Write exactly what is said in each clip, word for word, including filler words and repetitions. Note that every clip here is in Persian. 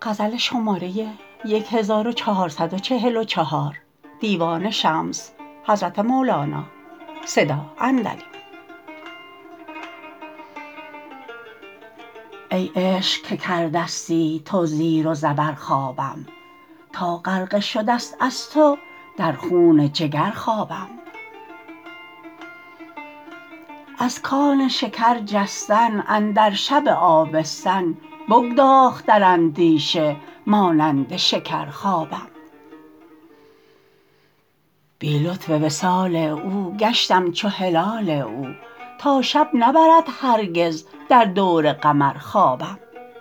ای عشق که کردستی تو زیر و زبر خوابم تا غرقه شده ست از تو در خون جگر خوابم از کان شکر جستن اندر شب آبستن بگداخت در اندیشه مانند شکر خوابم بی لطف وصال او گشتم چو هلال او تا شب نبرد هرگز در دور قمر خوابم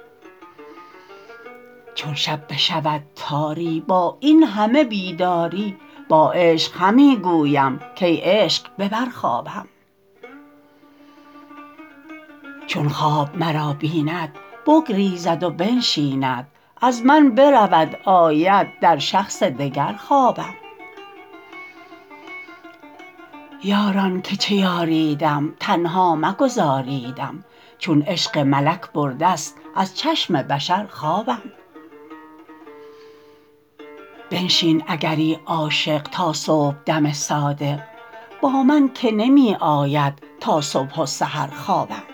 چون شب بشود تاری با این همه بیداری با عشق همی گویم کای عشق ببر خوابم چون خواب مرا بیند بگریزد و بنشیند از من برود آید در شخص دگر خوابم یاران که چه یاریدم تنها مگذاریدم چون عشق ملک برده ست از چشم بشر خوابم بنشین اگری عاشق تا صبحدم صادق با من که نمی آید تا صبح و سحر خوابم